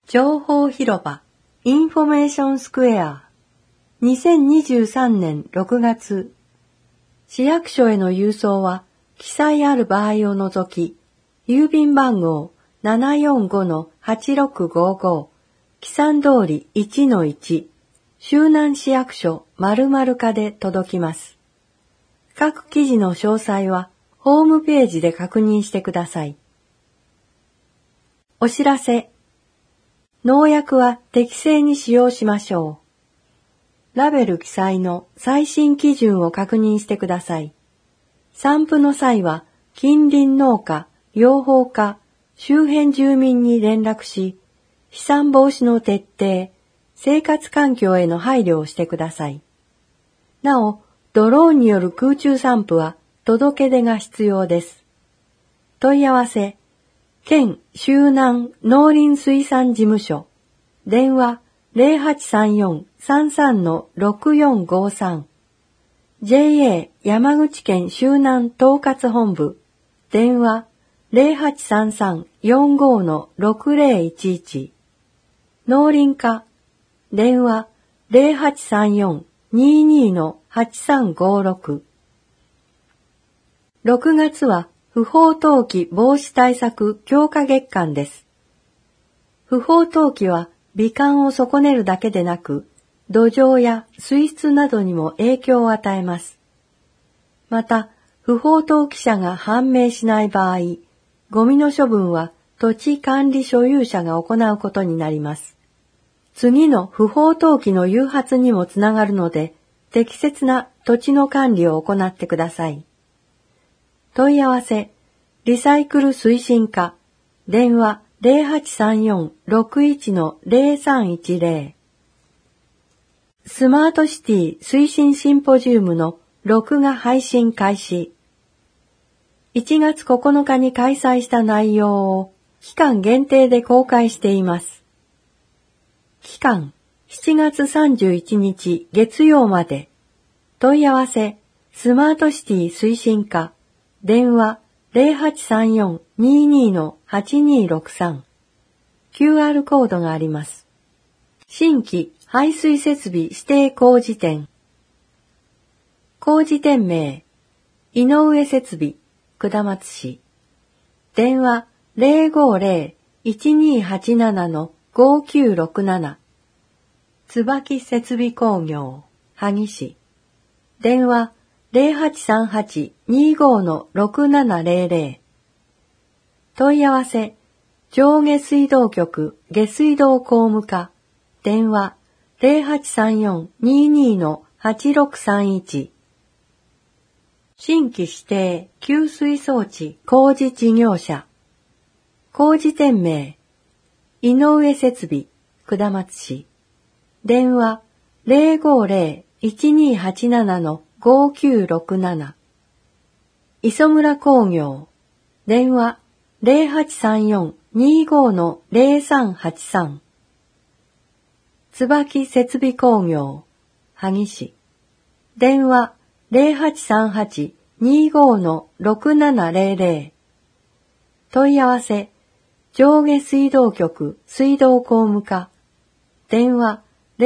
情報広場インフォメーションスクエア2023年6月市役所への郵送は記載ある場合を除き郵便番号 745-8655 記算通り 1-1 周南市役所〇〇課で届きます。各記事の詳細はホームページで確認してください。お知らせ。農薬は適正に使用しましょう。ラベル記載の最新基準を確認してください。散布の際は近隣農家、養蜂家、周辺住民に連絡し、飛散防止の徹底、生活環境への配慮をしてください。なお、ドローンによる空中散布は届け出が必要です。問い合わせ、県周南農林水産事務所、電話 0834-33-6453 JA 山口県周南統括本部、電話 0833-45-6011 農林課、電話 0834-22-8356 6月は不法投棄防止対策強化月間です。不法投棄は美観を損ねるだけでなく、土壌や水質などにも影響を与えます。また、不法投棄者が判明しない場合、ゴミの処分は土地管理所有者が行うことになります。次の不法投棄の誘発にもつながるので、適切な土地の管理を行ってください。問い合わせ、リサイクル推進課、電話 0834-61-0310 スマートシティ推進シンポジウムの録画配信開始。1月9日に開催した内容を期間限定で公開しています。期間7月31日月曜まで。問い合わせ、スマートシティ推進課、電話 0834-22-8263 QR コードがあります。新規排水設備指定工事店。工事店名、井上設備、下松市。電話 050-1287-5967 椿設備工業、萩市。電話0838-25-6700 問い合わせ、上下水道局下水道工務課、電話0834-22-8631 新規指定給水装置工事事業者、工事店名、井上設備、下松市。電話050-1287-5967 磯村工業、電話0834-25-0383 椿設備工業、萩市。電話0838-25-6700 問い合わせ、上下水道局水道工務課、電話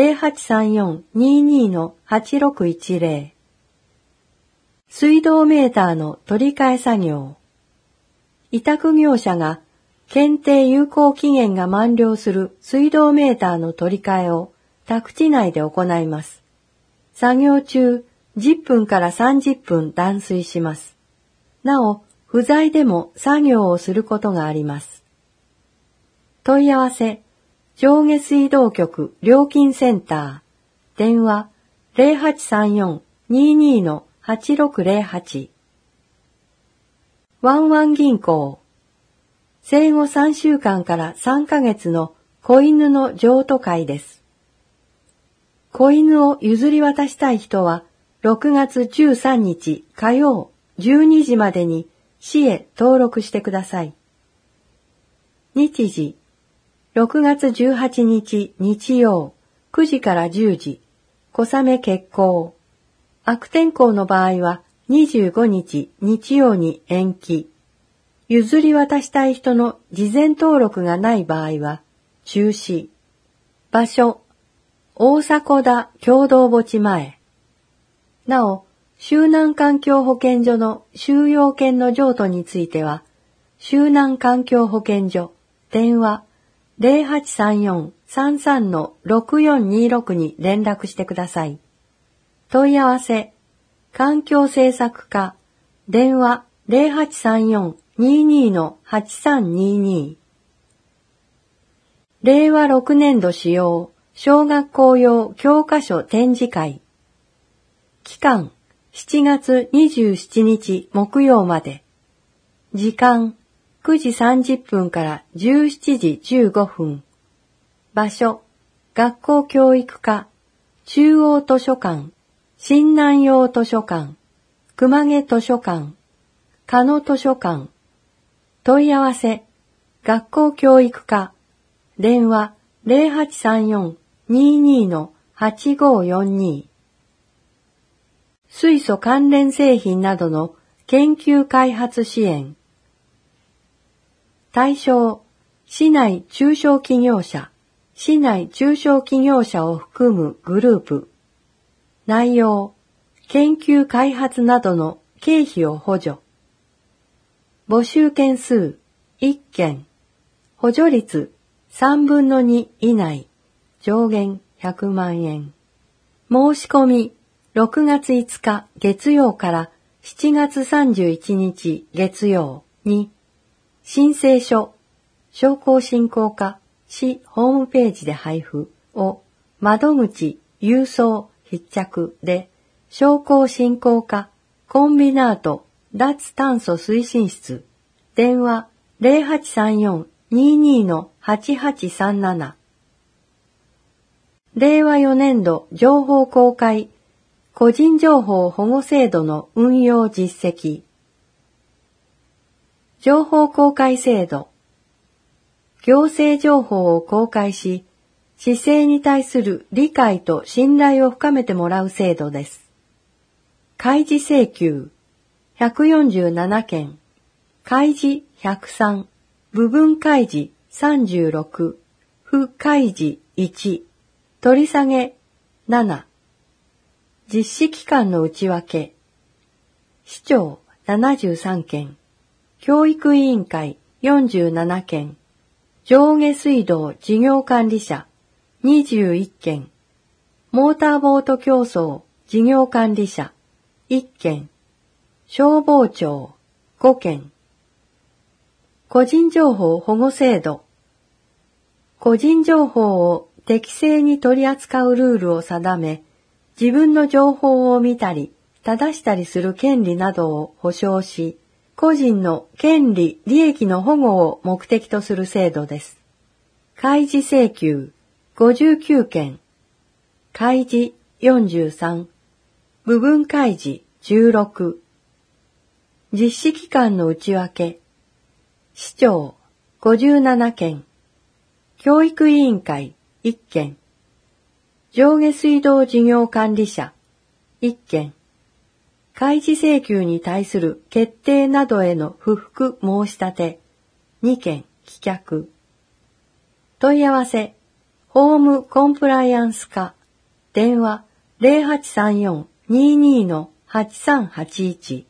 0834-22-8610 水道メーターの取り替え作業。委託業者が検定有効期限が満了する水道メーターの取り替えを宅地内で行います。作業中10分から30分断水します。なお、不在でも作業をすることがあります。問い合わせ、上下水道局料金センター、電話0834-22-8608 ワンワン銀行、生後3週間から3ヶ月の子犬の譲渡会です。子犬を譲り渡したい人は6月13日火曜12時までに市へ登録してください。日時、6月18日日曜9時から10時、小雨決行。悪天候の場合は25日日曜に延期。譲り渡したい人の事前登録がない場合は、 中止。場所、大迫田共同墓地前。なお、周南環境保健所の収容犬の譲渡については、周南環境保健所、電話 0834-33-6426 に連絡してください。問い合わせ、環境政策課、電話 0834-22-8322。令和6年度使用、小学校用教科書展示会。期間、7月27日木曜まで。時間、9時30分から17時15分。場所、学校教育課、中央図書館、新南洋図書館、熊毛図書館、鹿野図書館。問い合わせ、学校教育課、電話 0834-22-8542。水素関連製品などの研究開発支援。対象、市内中小企業者、市内中小企業者を含むグループ。内容、研究開発などの経費を補助。募集件数、1件。補助率、3分の2以内。上限100万円。申し込み、6月5日月曜から7月31日月曜に、申請書、商工振興課、市ホームページで配布を、窓口、郵送、必着で、商工振興課、コンビナート、脱炭素推進室、電話0834-22-8837。令和4年度情報公開、個人情報保護制度の運用実績。情報公開制度。行政情報を公開し、市政に対する理解と信頼を深めてもらう制度です。開示請求、147件。開示103、部分開示36、不開示1、取り下げ7。実施期間の内訳。市長73件、教育委員会47件、上下水道事業管理者21件、モーターボート競争事業管理者1件、消防庁5件。個人情報保護制度。個人情報を適正に取り扱うルールを定め、自分の情報を見たり、正したりする権利などを保障し、個人の権利・利益の保護を目的とする制度です。開示請求59件、開示43、部分開示16。実施期間の内訳。市長57件、教育委員会1件、上下水道事業管理者1件、開示請求に対する決定などへの不服申し立て2件棄却。問い合わせ、ホームコンプライアンス課、電話 0834-22-8381。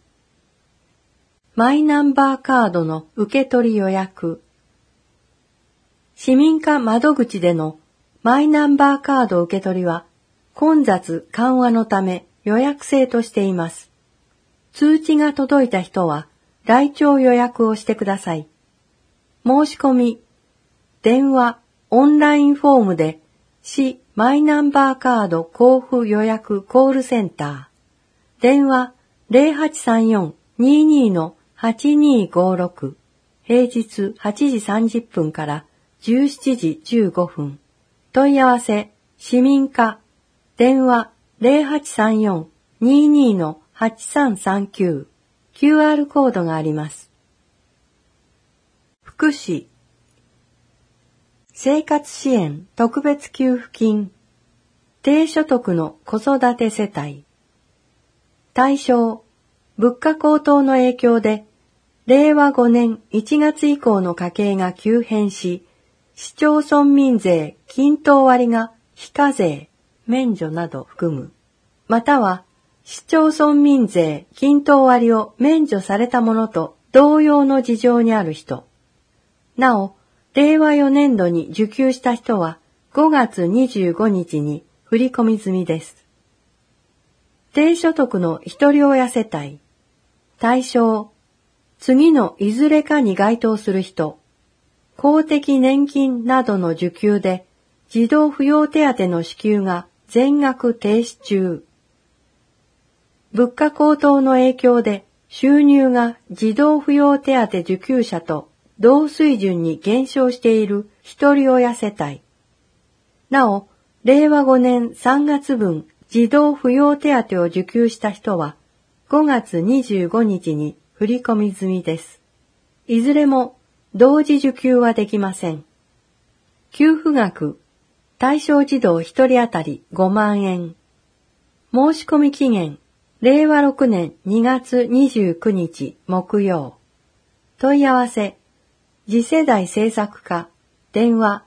マイナンバーカードの受け取り予約。市民課窓口でのマイナンバーカード受け取りは混雑緩和のため予約制としています。通知が届いた人は来庁予約をしてください。申し込み、電話、オンラインフォームで市マイナンバーカード交付予約コールセンター。電話0834-22-8256。平日8時30分から17時15分。問い合わせ、市民課。電話0834-22-8339。QR コードがあります。福祉。生活支援特別給付金。低所得の子育て世帯。対象、物価高騰の影響で、令和5年1月以降の家計が急変し、 市町村民税均等割が非課税、免除など含む。または、市町村民税均等割を免除されたものと同様の事情にある人。なお、令和4年度に受給した人は5月25日に振り込み済みです。低所得の一人親世帯。対象、次のいずれかに該当する人。公的年金などの受給で児童扶養手当の支給が全額停止中。物価高騰の影響で収入が児童扶養手当受給者と同水準に減少している一人親世帯。なお、令和5年3月分児童扶養手当を受給した人は5月25日に振り込み済みです。いずれも同時受給はできません。給付額、対象児童一人当たり5万円。申し込み期限、令和6年2月29日木曜。問い合わせ、次世代政策課、電話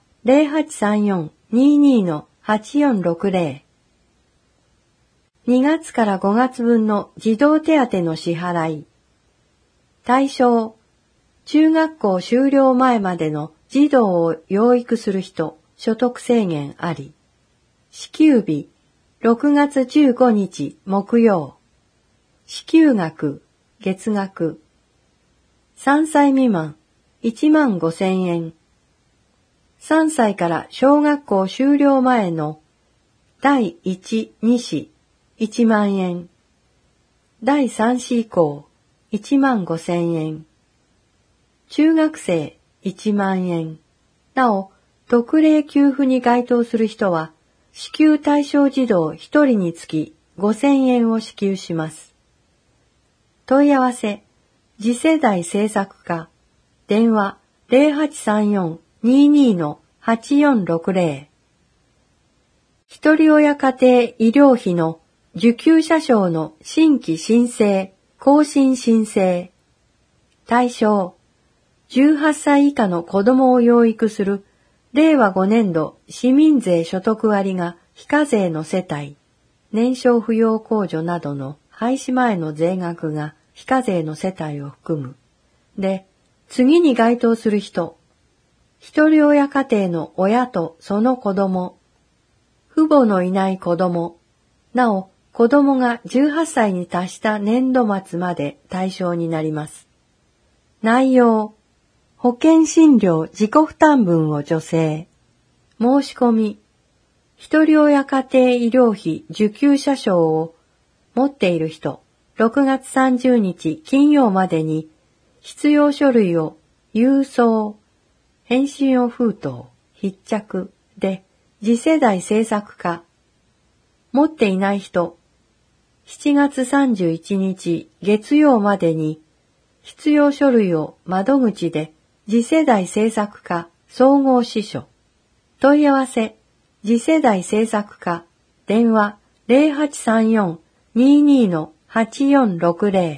0834-22-8460。2月から5月分の児童手当の支払い。対象、中学校修了前までの児童を養育する人、所得制限あり。支給日、6月15日木曜。支給額、月額。3歳未満、15,000円。3歳から小学校修了前の第1、2子、1万円。第3子以降、15,000円。中学生、1万円。なお、特例給付に該当する人は、支給対象児童1人につき5,000円を支給します。問い合わせ、次世代政策課、電話 0834-22-8460。一人親家庭医療費の受給者証の新規申請、更新申請。対象、18歳以下の子供を養育する令和5年度市民税所得割が非課税の世帯、年少扶養控除などの廃止前の税額が非課税の世帯を含む。で、次に該当する人、一人親家庭の親とその子供、父母のいない子供、なお子供が18歳に達した年度末まで対象になります。内容、保険診療自己負担分を助成。申し込み、一人親家庭医療費受給者証を持っている人、6月30日金曜までに必要書類を郵送、返信用封筒、必着で次世代政策課。持っていない人、7月31日月曜までに必要書類を窓口で次世代政策課総合支所。問い合わせ、次世代政策課、電話 0834-22-8460。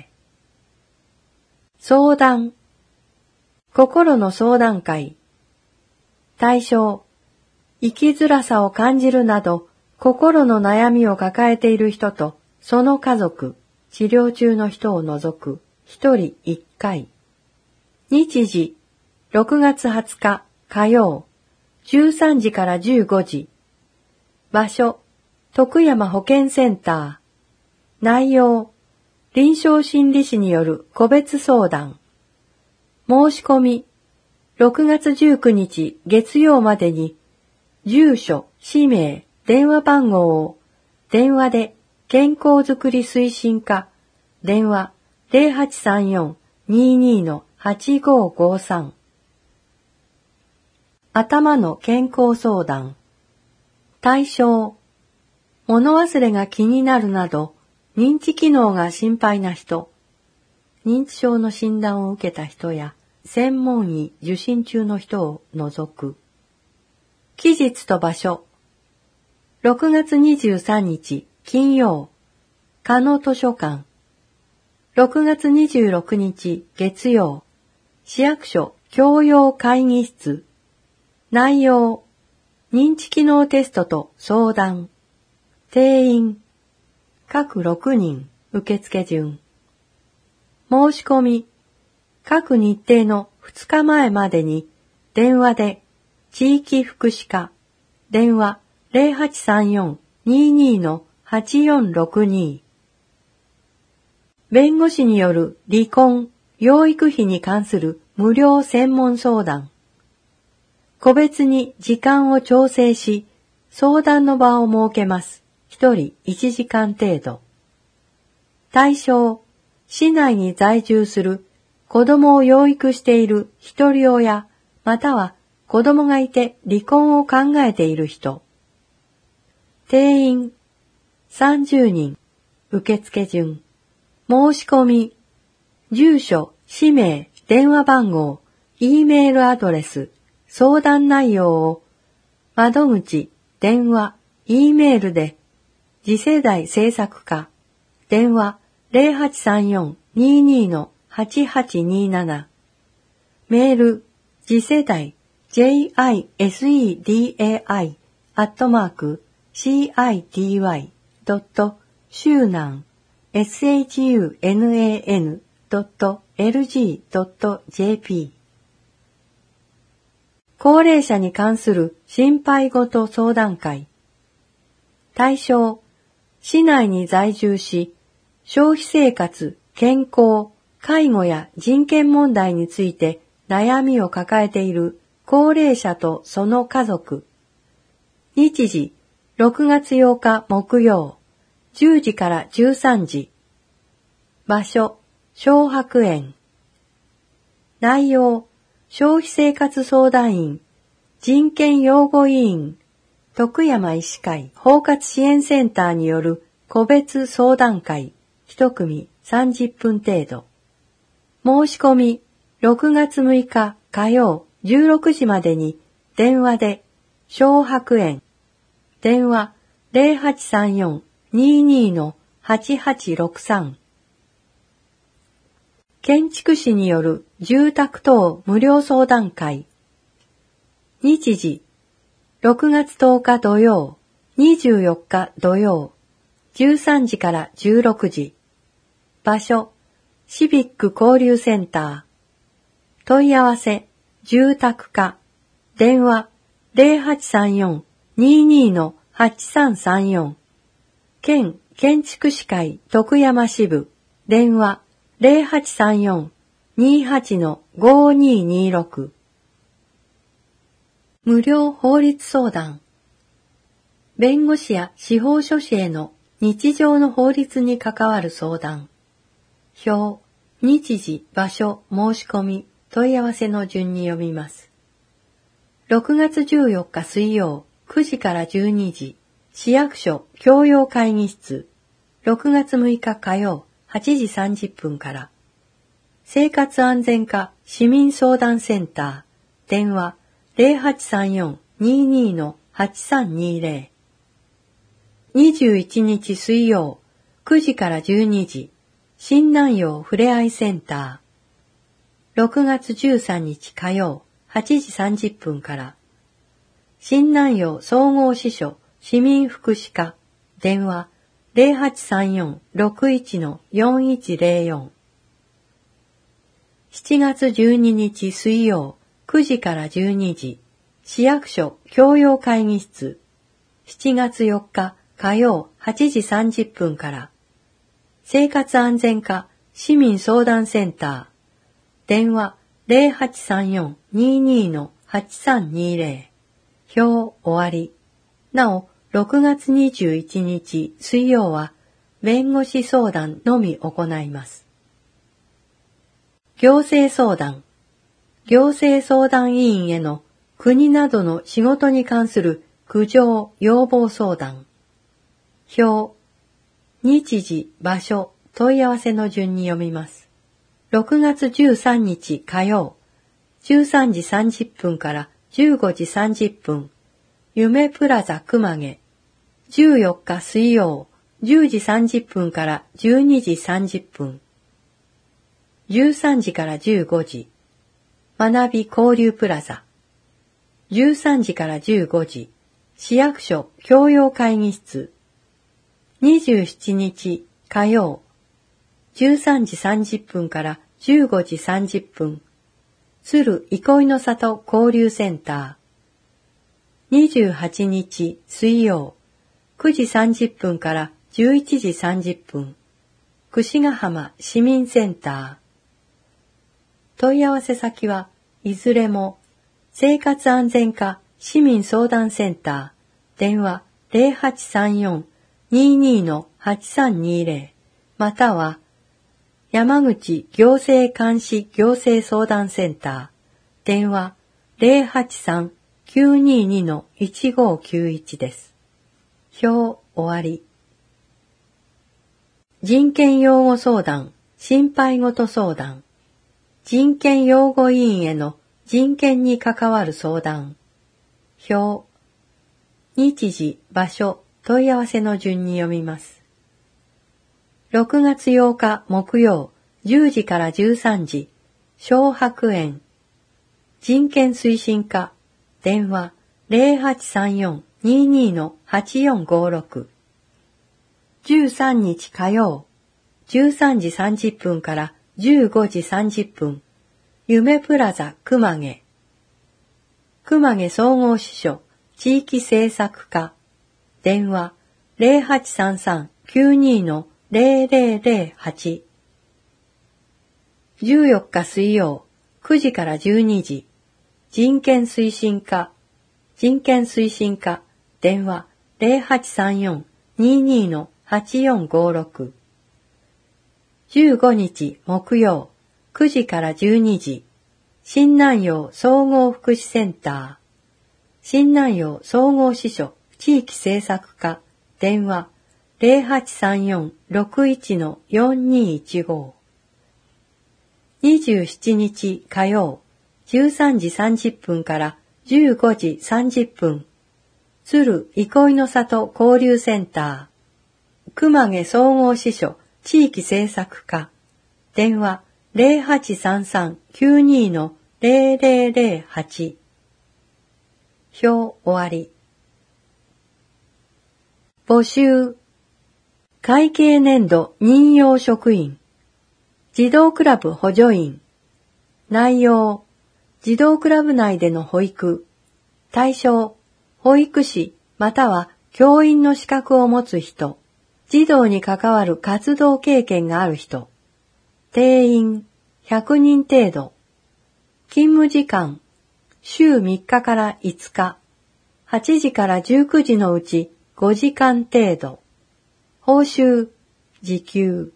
相談、心の相談会。対象、生きづらさを感じるなど、心の悩みを抱えている人と、その家族、治療中の人を除く、1人1回。日時、6月20日火曜、13時から15時。場所、徳山保健センター。内容、臨床心理士による個別相談。申し込み、6月19日月曜までに、住所、氏名、電話番号を、電話で健康づくり推進課、電話 0834-22-8553。頭の健康相談。対象、物忘れが気になるなど、認知機能が心配な人、認知症の診断を受けた人や、専門医受診中の人を除く。期日と場所、6月23日金曜、加納図書館。6月26日月曜、市役所教養会議室。 内容、認知機能テストと相談。定員、各6人、受付順。申し込み、各日程の2日前までに、電話で、地域福祉課、電話 0834-22-8462。弁護士による離婚、養育費に関する無料専門相談。個別に時間を調整し、相談の場を設けます。1人1時間程度。対象、市内に在住する子供を養育している一人親、または子供がいて離婚を考えている人。定員、30人、受付順。申し込み、住所、氏名、電話番号、Eメールアドレス、相談内容を、窓口、電話、Eメールで、次世代政策課、電話 0834-22-8827、メール、次世代、ciday@cidy.sunan.lg.jp。高齢者に関する心配事相談会。対象、市内に在住し、消費生活、健康、介護や人権問題について悩みを抱えている高齢者とその家族。日時、6月8日木曜、10時から13時。場所、小白園。内容、消費生活相談員、人権擁護委員、徳山医師会包括支援センターによる個別相談会、一組30分程度。申し込み、6月6日火曜16時までに電話で、小白園、電話 0834-22-8863。建築士による住宅等無料相談会。日時、6月10日土曜、24日土曜、13時から16時。場所、シビック交流センター。問い合わせ、住宅課。電話、0834-22-8334。県建築士会徳山支部。電話、0834-28-5226。無料法律相談。弁護士や司法書士への日常の法律に関わる相談。表、日時、場所、申し込み、問い合わせの順に読みます。6月14日水曜、9時から12時、市役所教養会議室。6月6日火曜、8時30分から。生活安全課市民相談センター。電話、0834-22-8320。21日水曜、9時から12時、新南陽ふれあいセンター。6月13日火曜、8時30分から。新南陽総合支所市民福祉課。電話、0834-61-4104。7月12日水曜、9時から12時、市役所教養会議室。7月4日火曜8時30分から。生活安全課市民相談センター。電話0834-22-8320。表終わり。なお、6月21日水曜は弁護士相談のみ行います。行政相談。行政相談委員への国などの仕事に関する苦情・要望相談。表、日時、場所、問い合わせの順に読みます。6月13日火曜、13時30分から15時30分、夢プラザ熊毛。14日水曜、10時30分から12時30分。13時から15時、学び交流プラザ。 13時から15時、市役所教養会議室。27日火曜、13時30分から15時30分、鶴憩いの里交流センター。28日水曜、9時30分から11時30分、櫛ヶ浜市民センター。問い合わせ先はいずれも生活安全課市民相談センター、電話 0834-22-8320 または山口行政監視行政相談センター、電話 083-922-1591 です。表終わり。人権擁護相談、心配事相談。人権擁護委員への人権に関わる相談。表。日時、場所、問い合わせの順に読みます。6月8日木曜、10時から13時、小白園。人権推進課、電話 0834-22-8456。13日火曜、13時30分から15時30分、夢プラザ熊毛。熊毛総合支所地域政策課、電話 0833-92-0008。14日水曜、9時から12時、人権推進課、電話 0834-22-8456。15日木曜、9時から12時、新南陽総合福祉センター、新南陽総合支所地域政策課、電話 0834-61-4215。27日火曜、13時30分から15時30分、鶴憩いの里交流センター、熊毛総合支所地域政策課、電話 0833-92-0008。表終わり。募集。会計年度任用職員。児童クラブ補助員。内容。児童クラブ内での保育。対象。保育士または教員の資格を持つ人。児童に関わる活動経験がある人。定員100人程度。勤務時間週3日から5日。8時から19時のうち5時間程度。報酬時給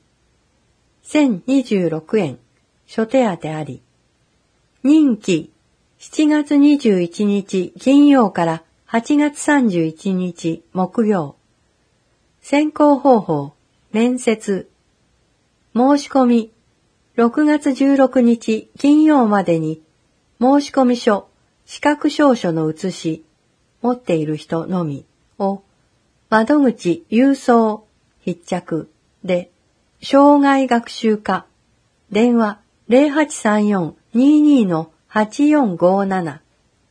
1026円。諸手当あり。任期7月21日金曜から8月31日木曜。選考方法、面接。申し込み、6月16日金曜までに、申込書、資格証書の写し、持っている人のみを、窓口郵送、必着で、障害学習課、電話 0834-22-8457。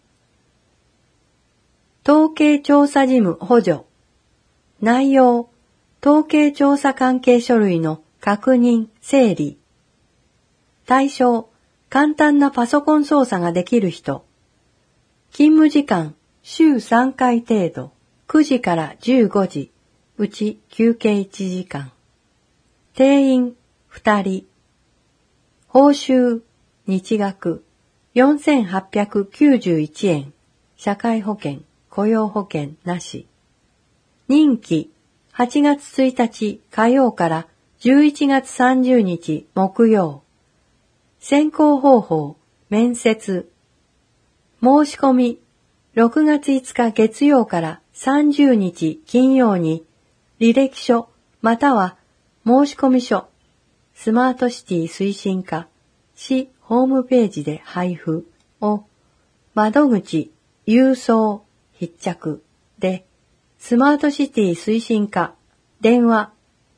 統計調査事務補助。内容、統計調査関係書類の確認、整理。対象、簡単なパソコン操作ができる人。勤務時間、週3回程度、9時から15時、うち休憩1時間。定員、2人。報酬、日額、4891円。社会保険、雇用保険なし。任期、8月1日火曜から11月30日木曜。選考方法、面接。申し込み、6月5日月曜から30日金曜に、履歴書または申込書、スマートシティ推進課、市ホームページで配布を、窓口、郵送、必着で、スマートシティ推進課、電話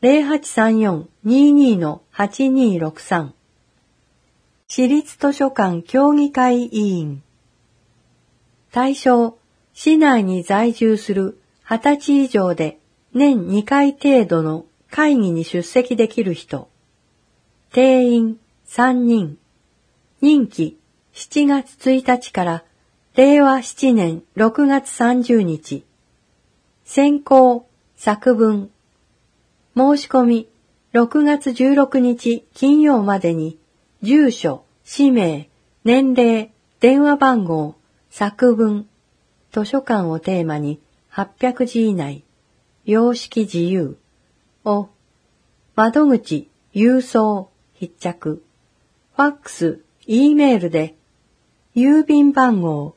0834-22-8263。市立図書館協議会委員。 対象、市内に在住する20歳以上で年2回程度の会議に出席できる人。定員3人。任期7月1日から令和7年6月30日。選考、作文。申し込み6月16日金曜までに住所、氏名、年齢、電話番号、作文、図書館をテーマに800字以内、様式自由を、窓口、郵送、必着、ファックス、Eメールで、郵便番号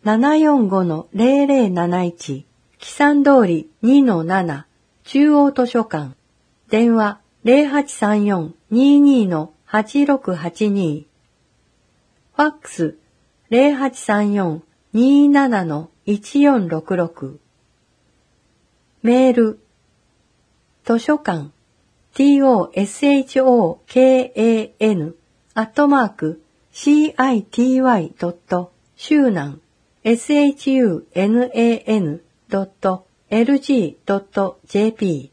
745-0071、木山通り 2-7、中央図書館、電話 0834-22-8682、ファックス 0834-27-1466、メール、図書館、toshokan.city.shunan.lg.jp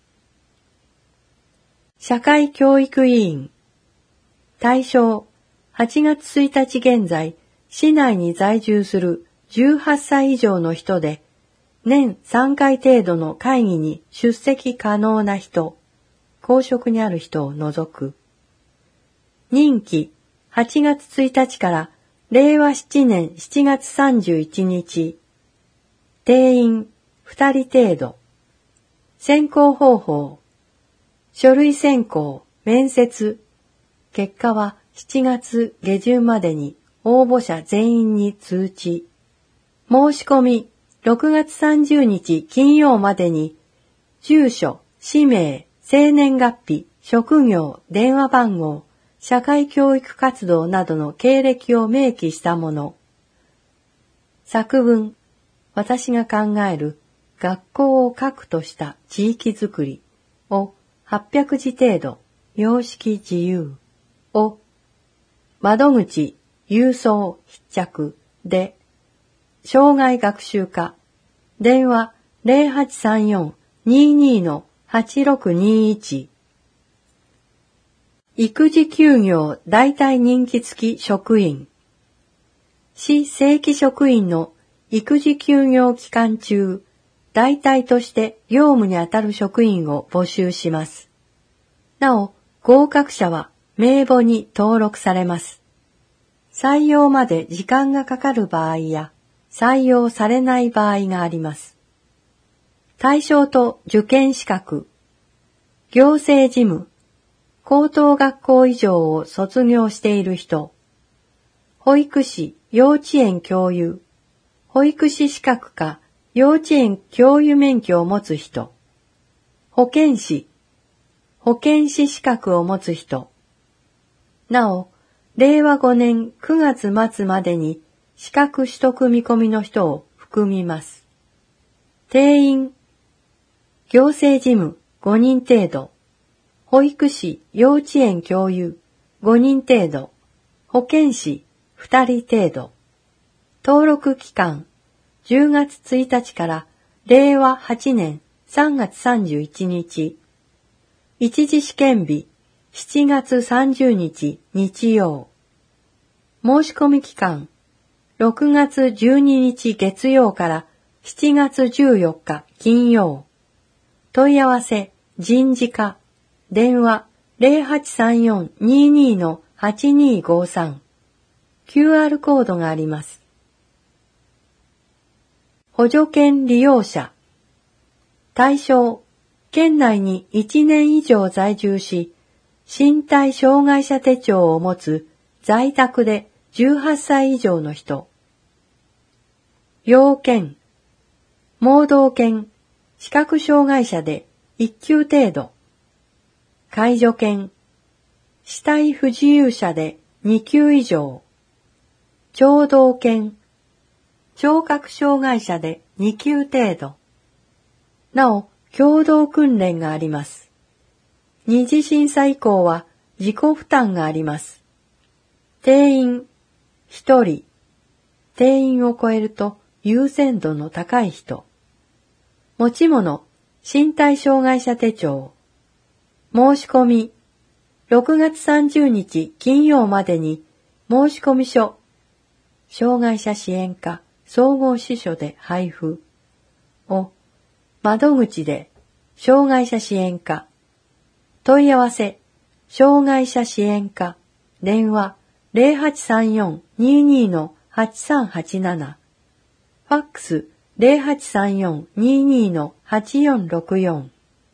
社会教育委員対象8月1日現在市内に在住する18歳以上の人で年3回程度の会議に出席可能な人、公職にある人を除く。任期8月1日から令和7年7月31日。定員2人程度。選考方法。書類選考、面接。結果は7月下旬までに応募者全員に通知。申し込み6月30日金曜までに住所、氏名、生年月日、職業、電話番号、社会教育活動などの経歴を明記したもの。作文、私が考える学校を核とした地域づくりを800字程度、様式自由を窓口、郵送、必着で、生涯学習課、電話 0834-22-8621 育児休業代替任期付き職員市正規職員の育児休業期間中、代替として業務にあたる職員を募集します。なお、合格者は名簿に登録されます。採用まで時間がかかる場合や、採用されない場合があります。対象と受験資格、行政事務、高等学校以上を卒業している人、保育士、幼稚園教諭、保育士資格か幼稚園教諭免許を持つ人、保健師、保健師資格を持つ人、なお、令和5年9月末までに資格取得見込みの人を含みます。定員、行政事務5人程度、保育士、幼稚園教諭5人程度、保健師2人程度。登録期間10月1日から令和8年3月31日。一次試験日7月30日日曜。申し込み期間6月12日月曜から7月14日金曜。問い合わせ人事課電話 0834-22-8253 QR コードがあります。補助犬利用者対象県内に1年以上在住し身体障害者手帳を持つ在宅で18歳以上の人要件盲導犬視覚障害者で1級程度介助犬視体不自由者で2級以上聴導犬聴覚障害者で2級程度なお共同訓練があります。二次審査以降は自己負担があります。定員1人定員を超えると優先度の高い人。持ち物、身体障害者手帳。申し込み、6月30日金曜までに申込書、障害者支援課総合支所で配布を、窓口で障害者支援課、問い合わせ、障害者支援課、電話 0834-22-8387、ファックス 0834-22-8464。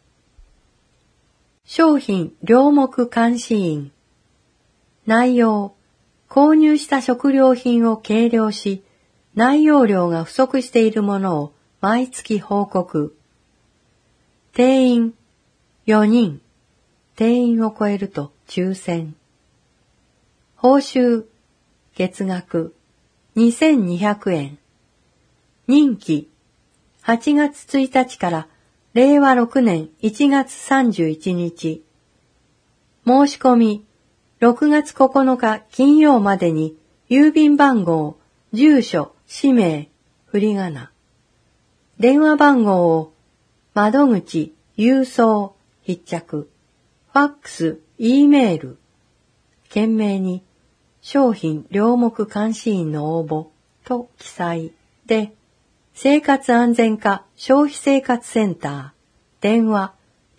商品領目監視員。内容、購入した食料品を計量し、内容量が不足しているものを毎月報告。定員、4人。定員を超えると抽選。報酬、月額、2200円。任期、8月1日から令和6年1月31日。申し込み、6月9日金曜までに郵便番号、住所、氏名、振り仮名。電話番号を、窓口、郵送、必着。ファックス、Eメール。件名に、商品領目監視員の応募と記載で、生活安全課消費生活センター、電話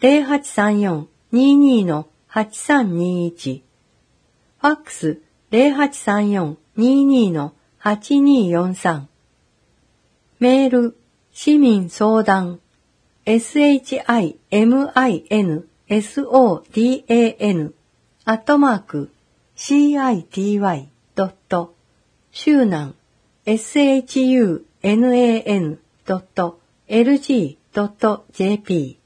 0834-22-8321、ファックス 0834-22-8243、メール、市民相談、simin-sodan.sunan.lg.jp。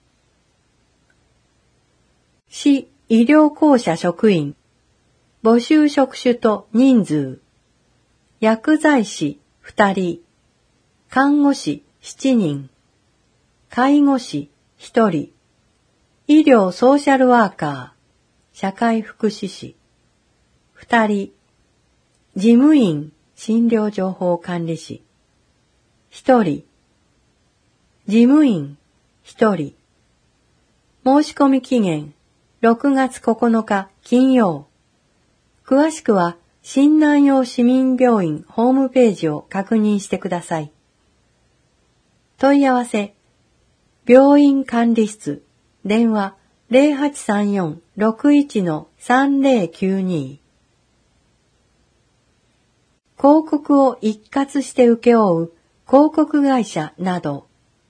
市医療公社職員、募集職種と人数、薬剤師2人、看護師7人、介護士1人、医療ソーシャルワーカー、社会福祉士2人、事務員診療情報管理士1人、事務員1人。申し込み期限6月9日金曜。詳しくは新南陽市民病院ホームページを確認してください。問い合わせ、病院管理室、電話 0834-61-3092。広告を一括して請け負う広告会社など。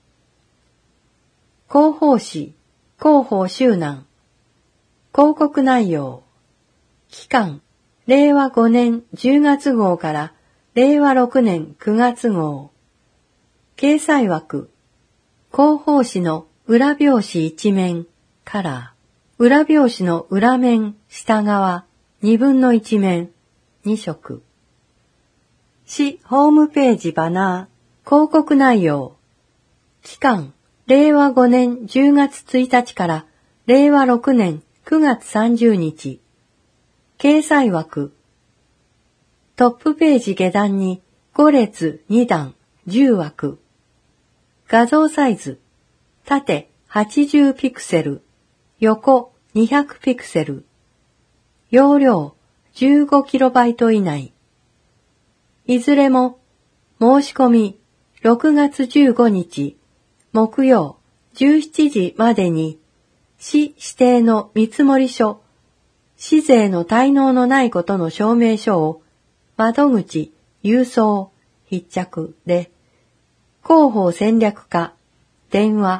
広報誌、広報周南。広告内容。期間、令和5年10月号から令和6年9月号。掲載枠。広報誌の裏表紙一面、カラー。裏表紙の裏面、下側、2分の1面、2色。市ホームページバナー、広告内容。期間、令和5年10月1日から令和6年9月30日。掲載枠。トップページ下段に5列2段10枠。画像サイズ。縦80ピクセル。横200ピクセル。容量 15KB 以内。いずれも申し込み6月15日木曜17時までに市指定の見積書、市税の滞納のないことの証明書を窓口、郵送、必着で、広報戦略課、電話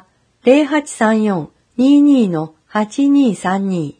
0834-22-8232。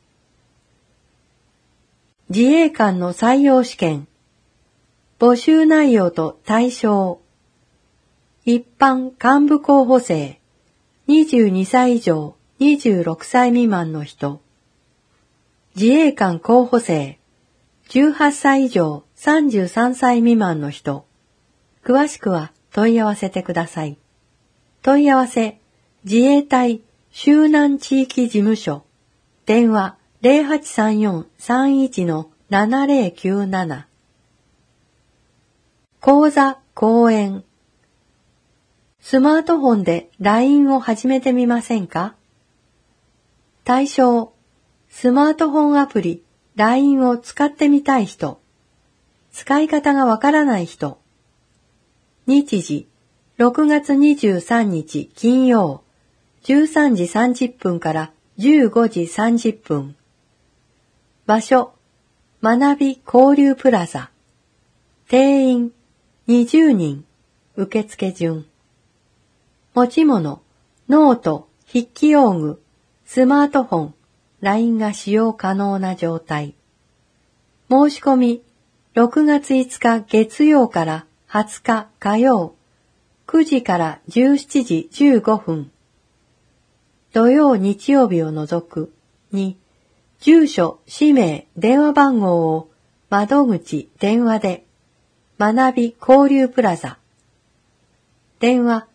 自衛官の採用試験。募集内容と対象。一般幹部候補生。22歳以上26歳未満の人。自衛官候補生。18歳以上33歳未満の人。詳しくは問い合わせてください。問い合わせ、自衛隊周南地域事務所。電話 0834-31-7097。 講座、講演。スマートフォンで LINE を始めてみませんか？対象、スマートフォンアプリ LINE を使ってみたい人。使い方がわからない人。日時、6月23日金曜、13時30分から15時30分。場所、学び交流プラザ。定員、20人。受付順。持ち物、ノート、筆記用具、スマートフォン、LINE が使用可能な状態。申し込み、6月5日月曜から20日火曜、9時から17時15分。土曜日曜日を除くに、住所、氏名、電話番号を窓口、電話で、学び交流プラザ。電話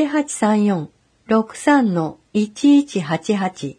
0834-63-1188。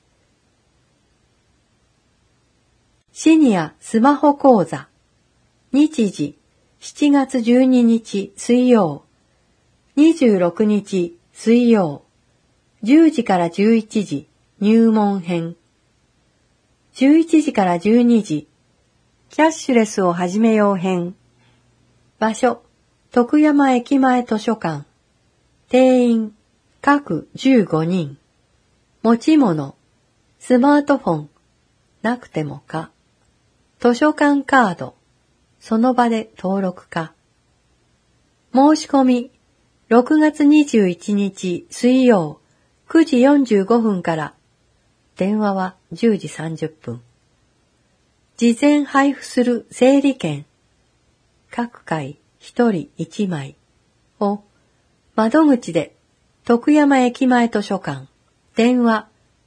シニアスマホ講座。日時7月12日水曜、26日水曜、10時から11時入門編。11時から12時、キャッシュレスを始めよう編。場所、徳山駅前図書館。定員、各15人。持ち物、スマートフォン、なくてもか。図書館カード、その場で登録か。申し込み、6月21日水曜、9時45分から。電話は10時30分。事前配布する整理券。各回1人1枚を窓口で徳山駅前図書館。電話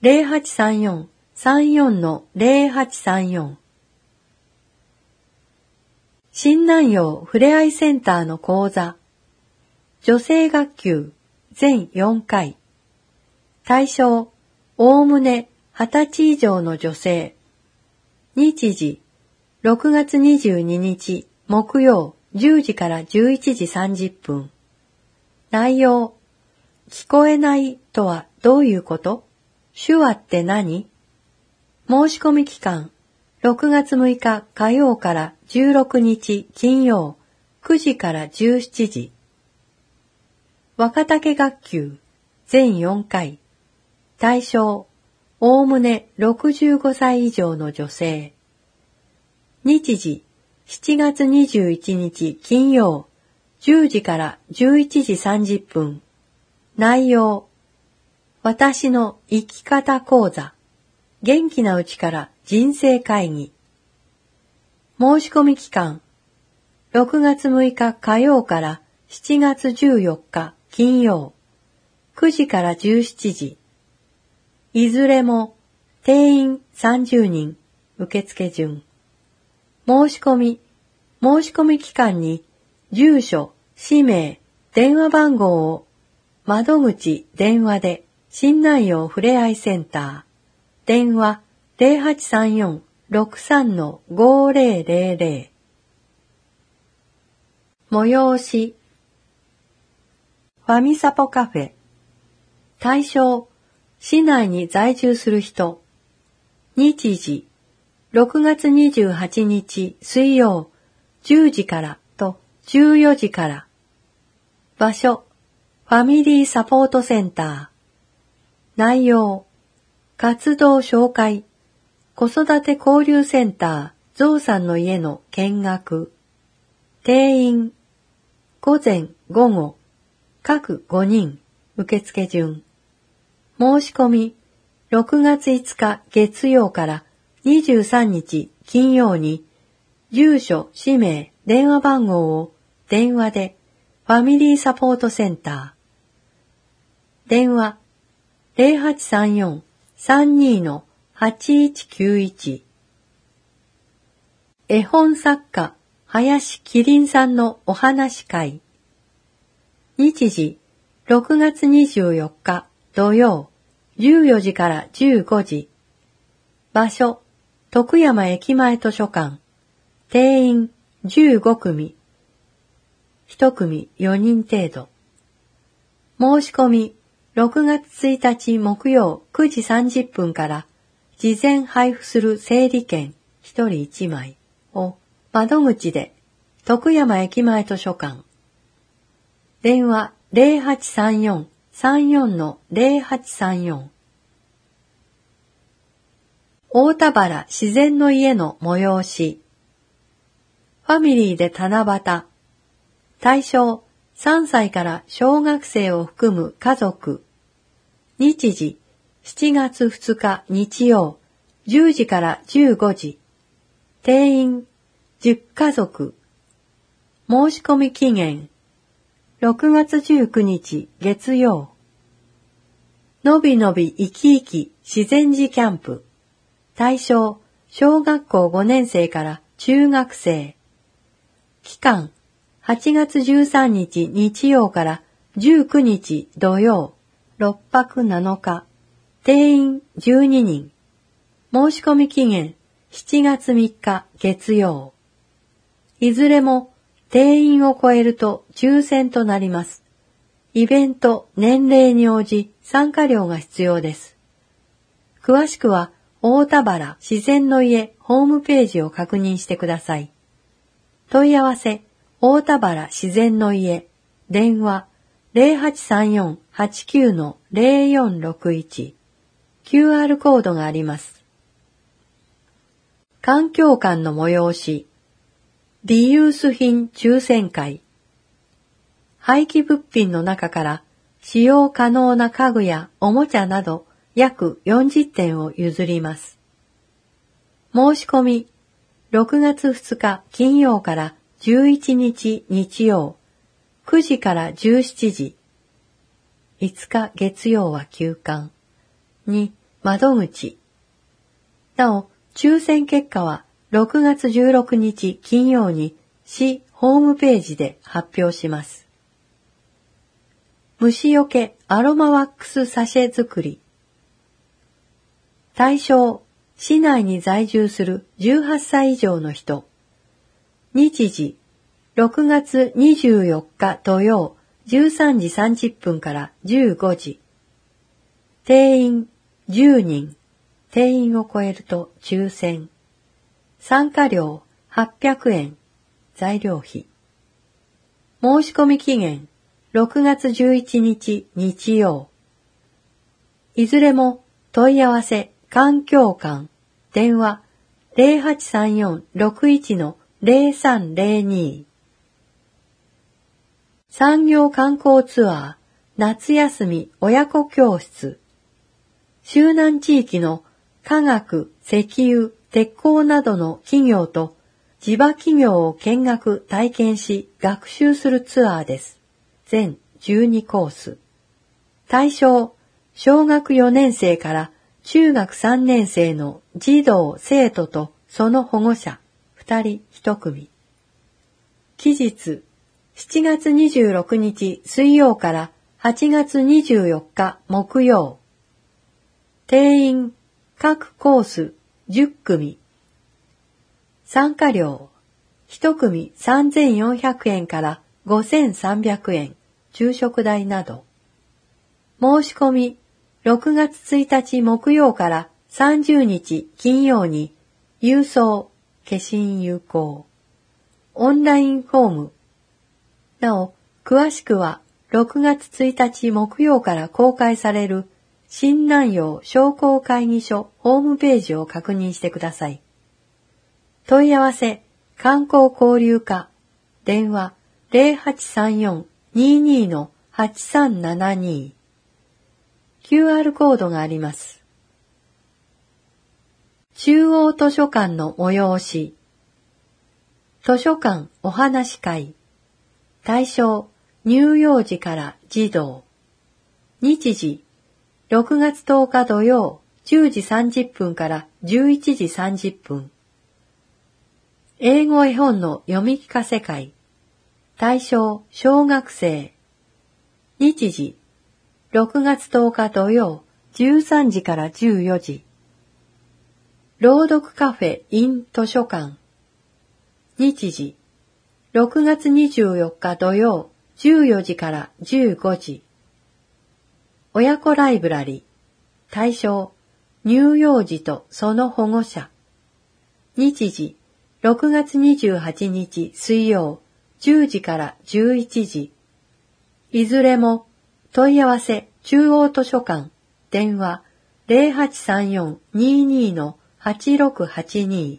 0834-34-0834。新南陽ふれあいセンターの講座。女性学級全4回。対象、おおむね20歳以上の女性。日時、6月22日木曜10時から11時30分。内容、聞こえないとはどういうこと？手話って何？申し込み期間、6月6日火曜から16日金曜9時から17時。若竹学級全4回。対象、おおむね65歳以上の女性。日時、7月21日金曜、10時から11時30分。内容、私の生き方講座。元気なうちから人生会議。申し込み期間、6月6日火曜から7月14日金曜、9時から17時。いずれも定員30人、受付順。申し込み期間に住所、氏名、電話番号を窓口電話で新南陽ふれあいセンター。電話0834-63-5000。催し。ファミサポカフェ。対象、市内に在住する人。日時、6月28日水曜、10時からと14時から。場所、ファミリーサポートセンター。内容、活動紹介、子育て交流センター、ゾウさんの家の見学。定員、午前午後、各5人、受付順。申し込み、6月5日月曜から23日金曜に、住所、氏名、電話番号を電話でファミリーサポートセンター。電話0834-32-8191。絵本作家、林キリンさんのお話会。日時、6月24日土曜、14時から15時。場所、徳山駅前図書館。定員15組。 1組4人程度。申し込み、6月1日木曜9時30分から事前配布する整理券1人1枚を窓口で徳山駅前図書館。電話0834-34-0834。大田原自然の家の催し。ファミリーで七夕。対象3歳から小学生を含む家族。日時7月2日日曜10時から15時。定員10家族。申し込み期限6月19日月曜。のびのび生き生き自然寺キャンプ。対象小学校5年生から中学生。期間8月13日日曜から19日土曜。6泊7日。定員12人。申し込み期限7月3日月曜。いずれも定員を超えると抽選となります。イベント、年齢に応じ参加料が必要です。詳しくは大田原自然の家ホームページを確認してください。問い合わせ、大田原自然の家、電話0834-89-0461。QR コードがあります。環境館の催し。リユース品抽選会。廃棄物品の中から使用可能な家具やおもちゃなど約40点を譲ります。申し込み、6月2日金曜から11日日曜、9時から17時。5日月曜は休館。2、窓口。なお、抽選結果は6月16日金曜に市ホームページで発表します。虫よけアロマワックスサシェ作り。対象、市内に在住する18歳以上の人。日時、6月24日土曜13時30分から15時。定員10人。定員を超えると抽選。参加料800円。材料費。申し込み期限6月11日日曜。いずれも問い合わせ環境館。電話0834-61-0302。産業観光ツアー夏休み親子教室。周南地域の化学、石油、鉄鋼などの企業と地場企業を見学体験し学習するツアーです。全12コース。対象、小学4年生から中学3年生の児童・生徒とその保護者2人1組。期日、7月26日水曜から8月24日木曜。定員、各コース10組。参加料、1組3400円から5300円、昼食代など。申し込み、6月1日木曜から30日金曜に、郵送、消印有効。オンラインフォーム。なお、詳しくは6月1日木曜から公開される新南陽商工会議所ホームページを確認してください。問い合わせ、観光交流課、電話0834-22-8372。QR コードがあります。中央図書館の催し。図書館お話会。対象、乳幼児から児童。日時、6月10日土曜、10時30分から11時30分。英語絵本の読み聞かせ会。対象、小学生。日時、6月10日土曜、13時から14時。朗読カフェ in 図書館。日時、 6月24日土曜14時から15時。親子ライブラリ。対象、乳幼児とその保護者。日時、6月28日水曜10時から11時。いずれも問い合わせ中央図書館電話 0834-22-8682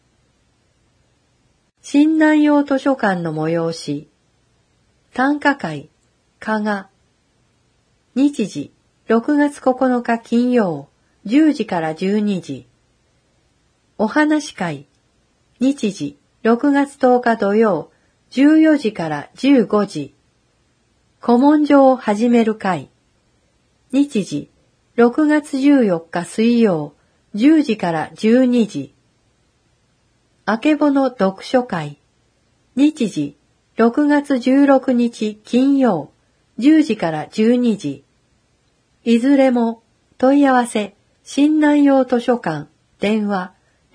新南洋図書館の催し短歌会加賀日時6月9日金曜10時から12時お話会日時6月10日土曜14時から15時古文書を始める会日時6月14日水曜10時から12時あけぼの読書会日時6月16日金曜10時から12時いずれも問い合わせ新南洋図書館電話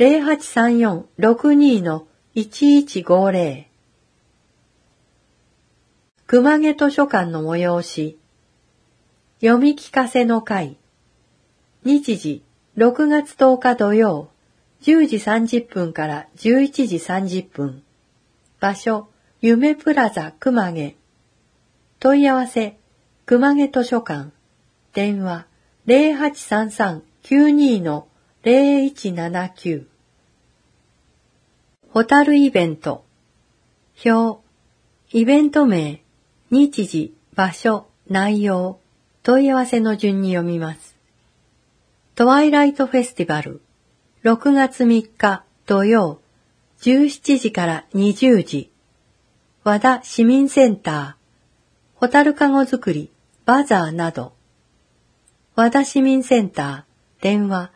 0834-62-1150 熊毛図書館の催し読み聞かせの会日時6月10日土曜10時30分から11時30分場所夢プラザ熊毛問い合わせ熊毛図書館電話 0833-92-0179 ホタルイベント表イベント名日時場所内容問い合わせの順に読みます。トワイライトフェスティバル6月3日土曜17時から20時和田市民センターホタルカゴ作りバザーなど和田市民センター電話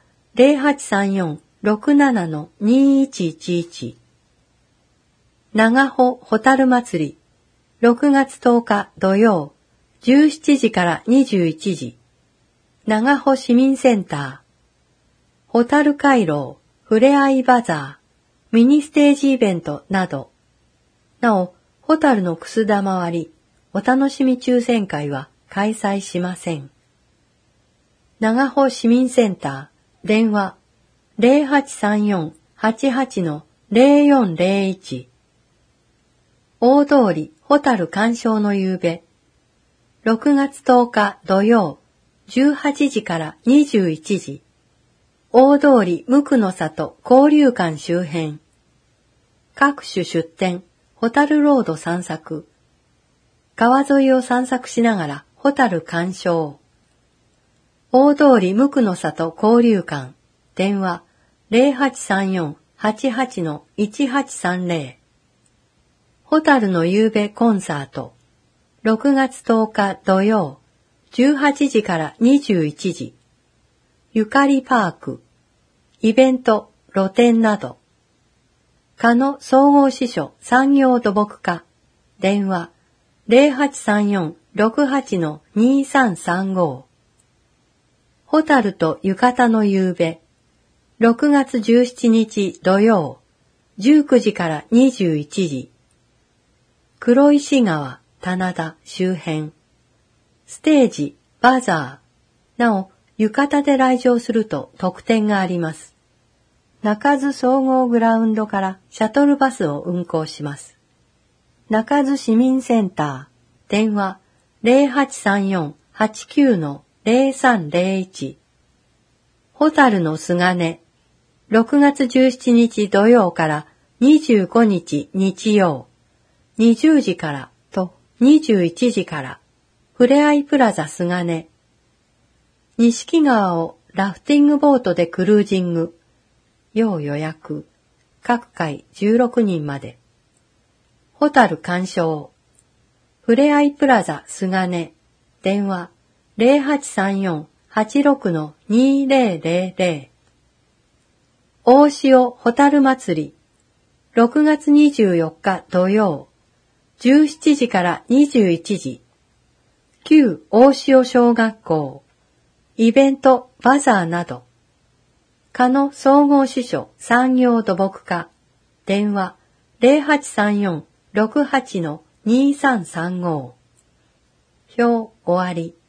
0834-67-2111 長穂ホタル祭り6月10日土曜17時から21時長穂市民センターホタル回廊ふれあいバザーミニステージイベントなどなおホタルのくす玉割りお楽しみ抽選会は開催しません。長穂市民センター電話 0834-88-0401 大通りホタル鑑賞の夕べ6月10日土曜18時から21時大通り無垢の里交流館周辺各種出店ホタルロード散策川沿いを散策しながらホタル鑑賞大通り無垢の里交流館電話 0834-88-1830 ホタルの夕べコンサート6月10日土曜18時から21時ゆかりパークイベント露店など加野総合支所産業土木課電話 0834-68-2335 ホタルと浴衣の夕べ6月17日土曜19時から21時黒石川棚田周辺ステージバザーなお浴衣で来場すると特典があります。中津総合グラウンドからシャトルバスを運行します。中津市民センター電話 0834-89-0301 ホタルのすがね6月17日土曜から25日日曜20時からと21時からふれあいプラザすがね錦川をラフティングボートでクルージング要予約各回16人までホタル鑑賞ふれあいプラザすがね電話 0834-86-2000 大潮ホタル祭り6月24日土曜17時から21時旧大潮小学校イベントバザーなど加野総合支所産業土木課電話 68-2335。表終わり。